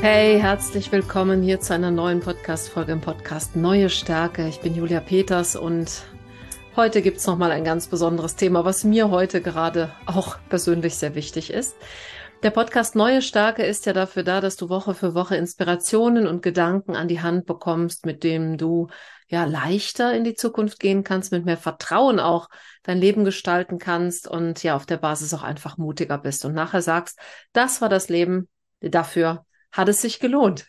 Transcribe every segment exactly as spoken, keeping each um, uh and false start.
Hey, herzlich willkommen hier zu einer neuen Podcast-Folge im Podcast Neue Stärke. Ich bin Julia Peters und heute gibt es nochmal ein ganz besonderes Thema, was mir heute gerade auch persönlich sehr wichtig ist. Der Podcast Neue Stärke ist ja dafür da, dass du Woche für Woche Inspirationen und Gedanken an die Hand bekommst, mit denen du ja leichter in die Zukunft gehen kannst, mit mehr Vertrauen auch dein Leben gestalten kannst und ja auf der Basis auch einfach mutiger bist und nachher sagst, das war das Leben, dafür hat es sich gelohnt.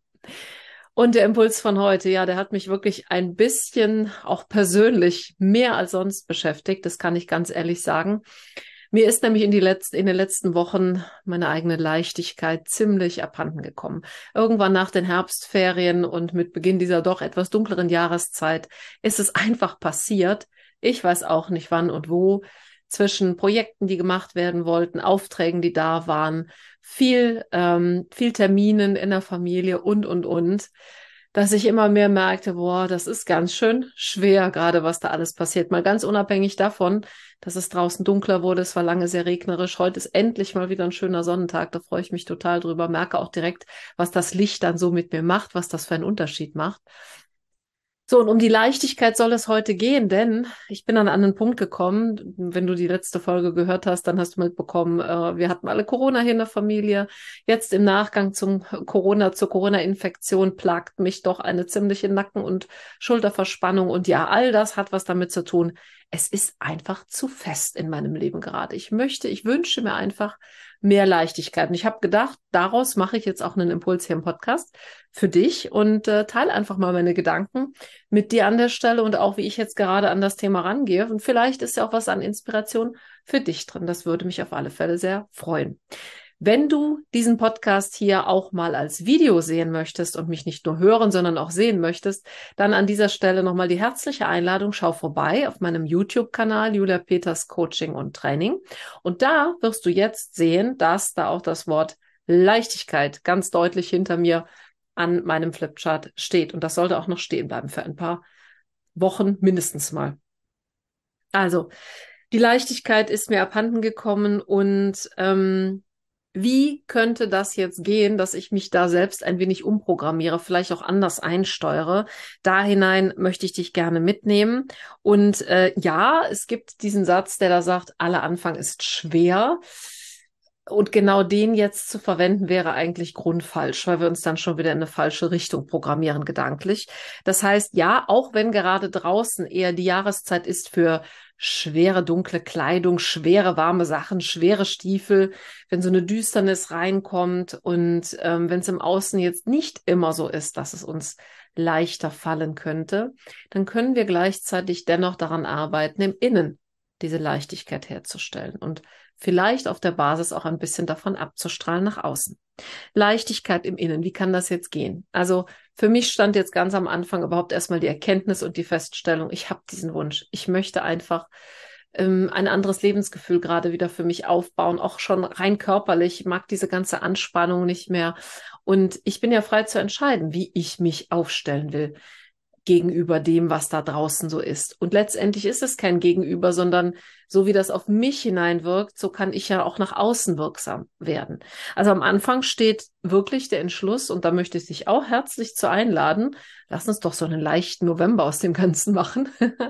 Und der Impuls von heute, ja, der hat mich wirklich ein bisschen auch persönlich mehr als sonst beschäftigt. Das kann ich ganz ehrlich sagen. Mir ist nämlich in, die letzten, in den letzten Wochen meine eigene Leichtigkeit ziemlich abhanden gekommen. Irgendwann nach den Herbstferien und mit Beginn dieser doch etwas dunkleren Jahreszeit ist es einfach passiert. Ich weiß auch nicht wann und wo. Zwischen Projekten, die gemacht werden wollten, Aufträgen, die da waren, viel, ähm, viel Terminen in der Familie und, und, und, dass ich immer mehr merkte, boah, das ist ganz schön schwer, gerade was da alles passiert. Mal ganz unabhängig davon, dass es draußen dunkler wurde, es war lange sehr regnerisch. Heute ist endlich mal wieder ein schöner Sonnentag, da freue ich mich total drüber, merke auch direkt, was das Licht dann so mit mir macht, was das für einen Unterschied macht. So, und um die Leichtigkeit soll es heute gehen, denn ich bin an einen Punkt gekommen, wenn du die letzte Folge gehört hast, dann hast du mitbekommen, äh, wir hatten alle Corona hier in der Familie. Jetzt im Nachgang zum Corona, zur Corona-Infektion plagt mich doch eine ziemliche Nacken- und Schulterverspannung. Und ja, all das hat was damit zu tun. Es ist einfach zu fest in meinem Leben gerade. Ich möchte, ich wünsche mir einfach mehr Leichtigkeit. Und ich habe gedacht, daraus mache ich jetzt auch einen Impuls hier im Podcast für dich und äh, teile einfach mal meine Gedanken mit dir an der Stelle und auch, wie ich jetzt gerade an das Thema rangehe. Und vielleicht ist ja auch was an Inspiration für dich drin. Das würde mich auf alle Fälle sehr freuen. Wenn du diesen Podcast hier auch mal als Video sehen möchtest und mich nicht nur hören, sondern auch sehen möchtest, dann an dieser Stelle nochmal die herzliche Einladung. Schau vorbei auf meinem YouTube-Kanal Julia Peters Coaching und Training. Und da wirst du jetzt sehen, dass da auch das Wort Leichtigkeit ganz deutlich hinter mir an meinem Flipchart steht. Und das sollte auch noch stehen bleiben für ein paar Wochen mindestens mal. Also, die Leichtigkeit ist mir abhanden gekommen und ähm, wie könnte das jetzt gehen, dass ich mich da selbst ein wenig umprogrammiere, vielleicht auch anders einsteuere? Da hinein möchte ich dich gerne mitnehmen. Und äh, ja, es gibt diesen Satz, der da sagt, aller Anfang ist schwer. Und genau den jetzt zu verwenden, wäre eigentlich grundfalsch, weil wir uns dann schon wieder in eine falsche Richtung programmieren, gedanklich. Das heißt, ja, auch wenn gerade draußen eher die Jahreszeit ist für schwere, dunkle Kleidung, schwere, warme Sachen, schwere Stiefel, wenn so eine Düsternis reinkommt und ähm, wenn es im Außen jetzt nicht immer so ist, dass es uns leichter fallen könnte, dann können wir gleichzeitig dennoch daran arbeiten, im Innen diese Leichtigkeit herzustellen und vielleicht auf der Basis auch ein bisschen davon abzustrahlen nach außen. Leichtigkeit im Innen, wie kann das jetzt gehen? Also für mich stand jetzt ganz am Anfang überhaupt erstmal die Erkenntnis und die Feststellung, ich habe diesen Wunsch. Ich möchte einfach ähm, ein anderes Lebensgefühl gerade wieder für mich aufbauen, auch schon rein körperlich. Ich mag diese ganze Anspannung nicht mehr. Und ich bin ja frei zu entscheiden, wie ich mich aufstellen will gegenüber dem, was da draußen so ist. Und letztendlich ist es kein Gegenüber, sondern so wie das auf mich hineinwirkt, so kann ich ja auch nach außen wirksam werden. Also am Anfang steht wirklich der Entschluss, und da möchte ich dich auch herzlich zu einladen, lass uns doch so einen leichten November aus dem Ganzen machen.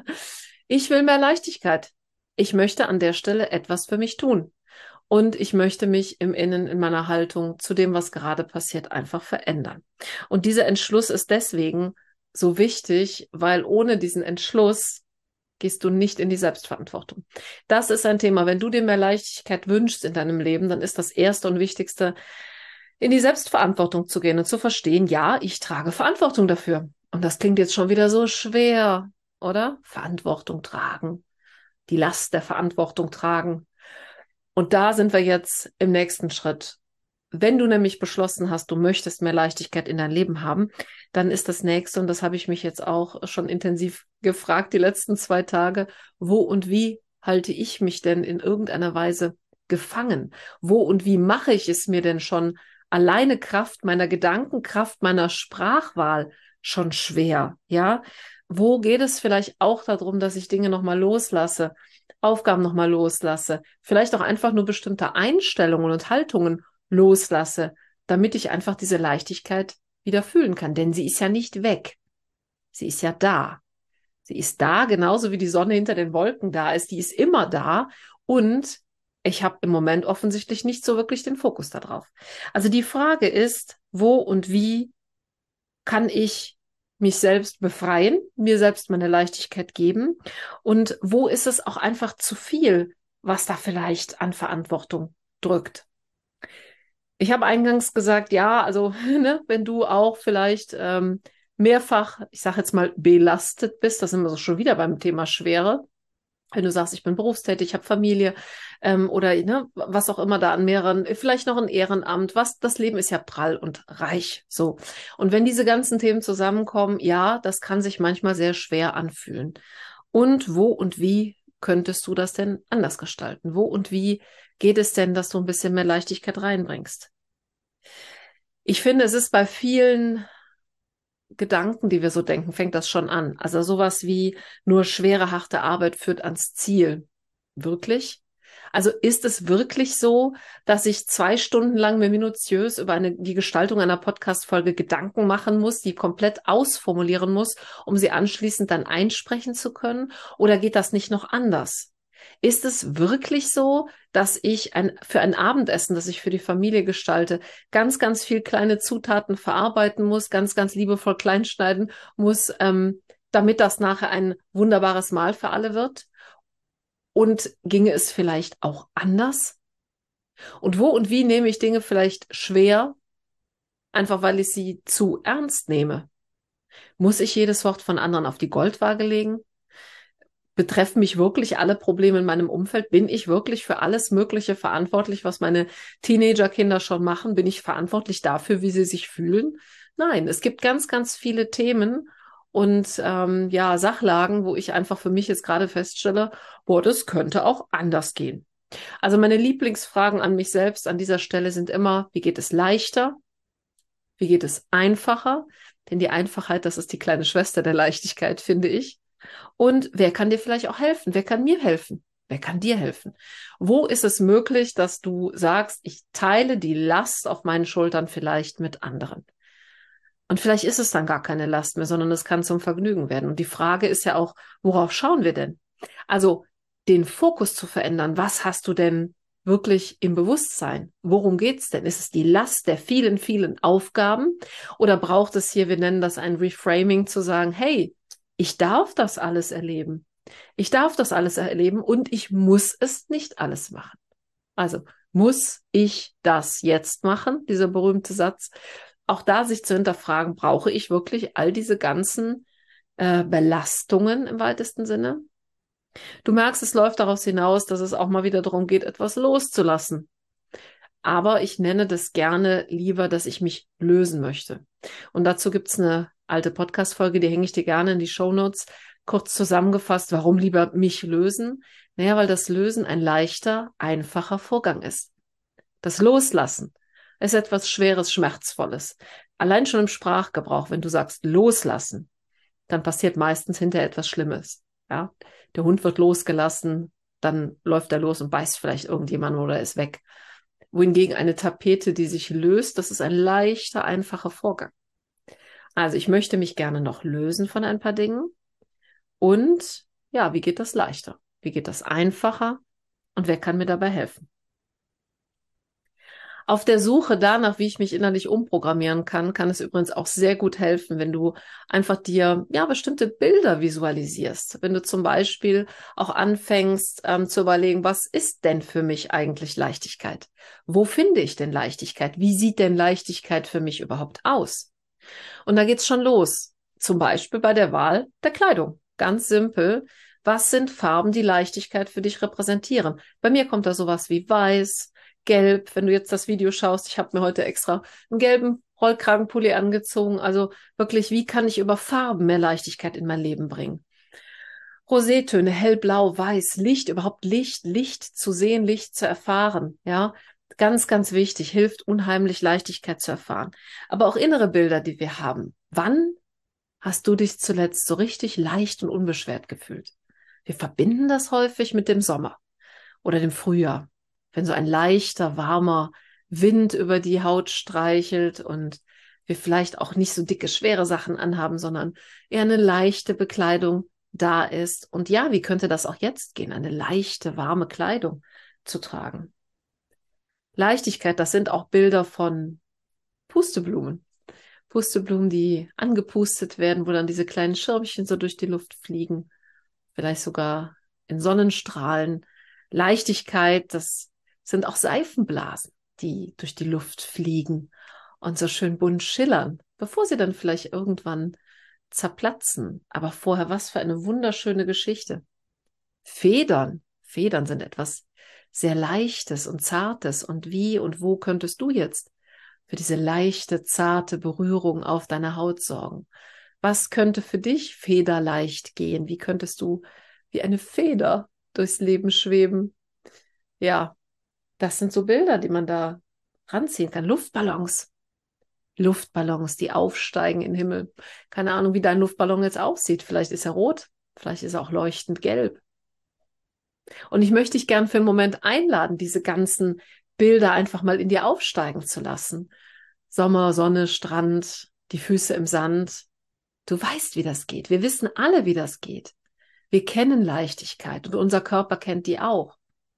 Ich will mehr Leichtigkeit. Ich möchte an der Stelle etwas für mich tun. Und ich möchte mich im Innen, in meiner Haltung zu dem, was gerade passiert, einfach verändern. Und dieser Entschluss ist deswegen so wichtig, weil ohne diesen Entschluss gehst du nicht in die Selbstverantwortung. Das ist ein Thema. Wenn du dir mehr Leichtigkeit wünschst in deinem Leben, dann ist das Erste und Wichtigste, in die Selbstverantwortung zu gehen und zu verstehen, ja, ich trage Verantwortung dafür. Und das klingt jetzt schon wieder so schwer, oder? Verantwortung tragen, die Last der Verantwortung tragen. Und da sind wir jetzt im nächsten Schritt. Wenn du nämlich beschlossen hast, du möchtest mehr Leichtigkeit in dein Leben haben, dann ist das nächste, und das habe ich mich jetzt auch schon intensiv gefragt, die letzten zwei Tage, wo und wie halte ich mich denn in irgendeiner Weise gefangen? Wo und wie mache ich es mir denn schon alleine Kraft meiner Gedanken, Kraft meiner Sprachwahl schon schwer? Ja, wo geht es vielleicht auch darum, dass ich Dinge nochmal loslasse, Aufgaben nochmal loslasse, vielleicht auch einfach nur bestimmte Einstellungen und Haltungen loslasse, damit ich einfach diese Leichtigkeit wieder fühlen kann. Denn sie ist ja nicht weg. Sie ist ja da. Sie ist da, genauso wie die Sonne hinter den Wolken da ist. Die ist immer da. Und ich habe im Moment offensichtlich nicht so wirklich den Fokus darauf. Also die Frage ist, wo und wie kann ich mich selbst befreien, mir selbst meine Leichtigkeit geben? Und wo ist es auch einfach zu viel, was da vielleicht an Verantwortung drückt? Ich habe eingangs gesagt, ja, also ne, wenn du auch vielleicht ähm, mehrfach, ich sage jetzt mal, belastet bist, das sind wir so schon wieder beim Thema Schwere, wenn du sagst, ich bin berufstätig, ich habe Familie ähm, oder ne, was auch immer da an mehreren, vielleicht noch ein Ehrenamt, was, das Leben ist ja prall und reich, so. Und wenn diese ganzen Themen zusammenkommen, ja, das kann sich manchmal sehr schwer anfühlen. Und wo und wie könntest du das denn anders gestalten? Wo und wie geht es denn, dass du ein bisschen mehr Leichtigkeit reinbringst? Ich finde, es ist bei vielen Gedanken, die wir so denken, fängt das schon an. Also sowas wie nur schwere, harte Arbeit führt ans Ziel. Wirklich? Also ist es wirklich so, dass ich zwei Stunden lang mir minutiös über eine, die Gestaltung einer Podcast-Folge Gedanken machen muss, die komplett ausformulieren muss, um sie anschließend dann einsprechen zu können? Oder geht das nicht noch anders? Ist es wirklich so, dass ich ein, für ein Abendessen, das ich für die Familie gestalte, ganz, ganz viel kleine Zutaten verarbeiten muss, ganz, ganz liebevoll kleinschneiden muss, ähm, damit das nachher ein wunderbares Mahl für alle wird? Und ginge es vielleicht auch anders? Und wo und wie nehme ich Dinge vielleicht schwer, einfach weil ich sie zu ernst nehme? Muss ich jedes Wort von anderen auf die Goldwaage legen? Betreffen mich wirklich alle Probleme in meinem Umfeld? Bin ich wirklich für alles Mögliche verantwortlich, was meine Teenagerkinder schon machen? Bin ich verantwortlich dafür, wie sie sich fühlen? Nein, es gibt ganz, ganz viele Themen und ähm, ja, Sachlagen, wo ich einfach für mich jetzt gerade feststelle, boah, das könnte auch anders gehen. Also meine Lieblingsfragen an mich selbst an dieser Stelle sind immer, wie geht es leichter? Wie geht es einfacher? Denn die Einfachheit, das ist die kleine Schwester der Leichtigkeit, finde ich. Und wer kann dir vielleicht auch helfen? Wer kann mir helfen? Wer kann dir helfen? Wo ist es möglich, dass du sagst, ich teile die Last auf meinen Schultern vielleicht mit anderen? Und vielleicht ist es dann gar keine Last mehr, sondern es kann zum Vergnügen werden. Und die Frage ist ja auch, worauf schauen wir denn? Also den Fokus zu verändern. Was hast du denn wirklich im Bewusstsein? Worum geht's denn? Ist es die Last der vielen, vielen Aufgaben? Oder braucht es hier, wir nennen das ein Reframing, zu sagen, hey, ich darf das alles erleben. Ich darf das alles erleben und ich muss es nicht alles machen. Also muss ich das jetzt machen, dieser berühmte Satz. Auch da sich zu hinterfragen, brauche ich wirklich all diese ganzen äh, Belastungen im weitesten Sinne? Du merkst, es läuft daraus hinaus, dass es auch mal wieder darum geht, etwas loszulassen. Aber ich nenne das gerne lieber, dass ich mich lösen möchte. Und dazu gibt es eine alte Podcast-Folge, die hänge ich dir gerne in die Shownotes. Kurz zusammengefasst, warum lieber mich lösen? Naja, weil das Lösen ein leichter, einfacher Vorgang ist. Das Loslassen ist etwas Schweres, Schmerzvolles. Allein schon im Sprachgebrauch, wenn du sagst loslassen, dann passiert meistens hinterher etwas Schlimmes. Ja? Der Hund wird losgelassen, dann läuft er los und beißt vielleicht irgendjemanden oder ist weg. Wohingegen eine Tapete, die sich löst, das ist ein leichter, einfacher Vorgang. Also ich möchte mich gerne noch lösen von ein paar Dingen. Und ja, wie geht das leichter? Wie geht das einfacher? Und wer kann mir dabei helfen? Auf der Suche danach, wie ich mich innerlich umprogrammieren kann, kann es übrigens auch sehr gut helfen, wenn du einfach dir ja bestimmte Bilder visualisierst. Wenn du zum Beispiel auch anfängst ähm, zu überlegen, was ist denn für mich eigentlich Leichtigkeit? Wo finde ich denn Leichtigkeit? Wie sieht denn Leichtigkeit für mich überhaupt aus? Und da geht's schon los. Zum Beispiel bei der Wahl der Kleidung. Ganz simpel. Was sind Farben, die Leichtigkeit für dich repräsentieren? Bei mir kommt da sowas wie weiß, gelb. Wenn du jetzt das Video schaust, ich habe mir heute extra einen gelben Rollkragenpulli angezogen. Also wirklich, wie kann ich über Farben mehr Leichtigkeit in mein Leben bringen? Rosétöne, hellblau, weiß, Licht, überhaupt Licht, Licht zu sehen, Licht zu erfahren. Ja, ganz, ganz wichtig, hilft unheimlich Leichtigkeit zu erfahren. Aber auch innere Bilder, die wir haben. Wann hast du dich zuletzt so richtig leicht und unbeschwert gefühlt? Wir verbinden das häufig mit dem Sommer oder dem Frühjahr, wenn so ein leichter, warmer Wind über die Haut streichelt und wir vielleicht auch nicht so dicke, schwere Sachen anhaben, sondern eher eine leichte Bekleidung da ist. Und ja, wie könnte das auch jetzt gehen, eine leichte, warme Kleidung zu tragen? Leichtigkeit, das sind auch Bilder von Pusteblumen. Pusteblumen, die angepustet werden, wo dann diese kleinen Schirmchen so durch die Luft fliegen, vielleicht sogar in Sonnenstrahlen. Leichtigkeit, das sind auch Seifenblasen, die durch die Luft fliegen und so schön bunt schillern, bevor sie dann vielleicht irgendwann zerplatzen. Aber vorher, was für eine wunderschöne Geschichte. Federn, Federn sind etwas sehr Leichtes und Zartes. Und wie und wo könntest du jetzt für diese leichte, zarte Berührung auf deiner Haut sorgen? Was könnte für dich federleicht gehen? Wie könntest du wie eine Feder durchs Leben schweben? Ja, das sind so Bilder, die man da ranziehen kann. Luftballons. Luftballons, die aufsteigen in den Himmel. Keine Ahnung, wie dein Luftballon jetzt aussieht. Vielleicht ist er rot, vielleicht ist er auch leuchtend gelb. Und ich möchte dich gern für einen Moment einladen, diese ganzen Bilder einfach mal in dir aufsteigen zu lassen. Sommer, Sonne, Strand, die Füße im Sand. Du weißt, wie das geht. Wir wissen alle, wie das geht. Wir kennen Leichtigkeit und unser Körper kennt die auch.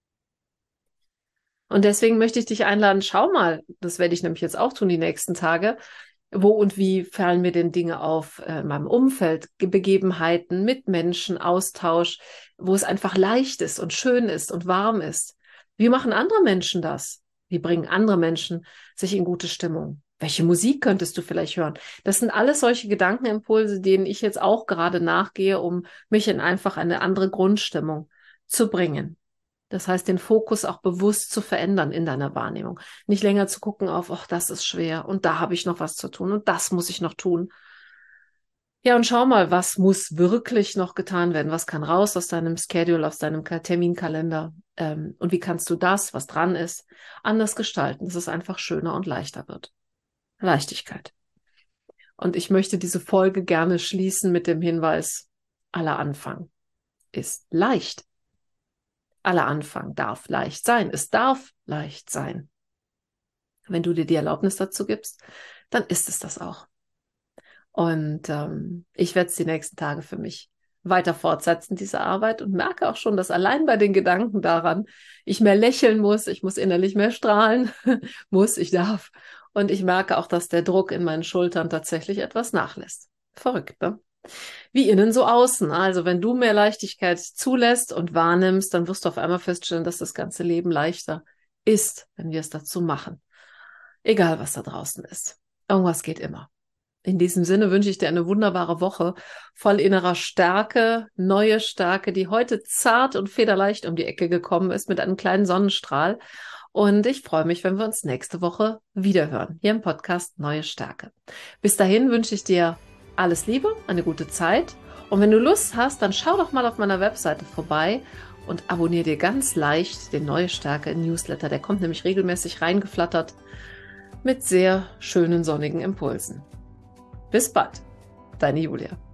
Und deswegen möchte ich dich einladen, schau mal, das werde ich nämlich jetzt auch tun die nächsten Tage, wo und wie fallen mir denn Dinge auf äh, in meinem Umfeld, Begebenheiten mit Menschen, Austausch, wo es einfach leicht ist und schön ist und warm ist. Wie machen andere Menschen das? Wie bringen andere Menschen sich in gute Stimmung? Welche Musik könntest du vielleicht hören? Das sind alles solche Gedankenimpulse, denen ich jetzt auch gerade nachgehe, um mich in einfach eine andere Grundstimmung zu bringen. Das heißt, den Fokus auch bewusst zu verändern in deiner Wahrnehmung. Nicht länger zu gucken auf, ach, das ist schwer und da habe ich noch was zu tun und das muss ich noch tun. Ja, und schau mal, was muss wirklich noch getan werden? Was kann raus aus deinem Schedule, aus deinem Terminkalender? Ähm, und wie kannst du das, was dran ist, anders gestalten, dass es einfach schöner und leichter wird? Leichtigkeit. Und ich möchte diese Folge gerne schließen mit dem Hinweis, aller Anfang ist leicht. Aller Anfang darf leicht sein. Es darf leicht sein. Wenn du dir die Erlaubnis dazu gibst, dann ist es das auch. Und ähm, ich werde es die nächsten Tage für mich weiter fortsetzen, diese Arbeit, und merke auch schon, dass allein bei den Gedanken daran ich mehr lächeln muss, ich muss innerlich mehr strahlen, muss, ich darf. Und ich merke auch, dass der Druck in meinen Schultern tatsächlich etwas nachlässt. Verrückt, ne? Wie innen so außen. Also wenn du mehr Leichtigkeit zulässt und wahrnimmst, dann wirst du auf einmal feststellen, dass das ganze Leben leichter ist, wenn wir es dazu machen. Egal, was da draußen ist. Irgendwas geht immer. In diesem Sinne wünsche ich dir eine wunderbare Woche voll innerer Stärke, neue Stärke, die heute zart und federleicht um die Ecke gekommen ist mit einem kleinen Sonnenstrahl. Und ich freue mich, wenn wir uns nächste Woche wiederhören, hier im Podcast Neue Stärke. Bis dahin wünsche ich dir alles Liebe, eine gute Zeit. Und wenn du Lust hast, dann schau doch mal auf meiner Webseite vorbei und abonniere dir ganz leicht den Neue Stärke Newsletter. Der kommt nämlich regelmäßig reingeflattert mit sehr schönen sonnigen Impulsen. Bis bald, deine Julia.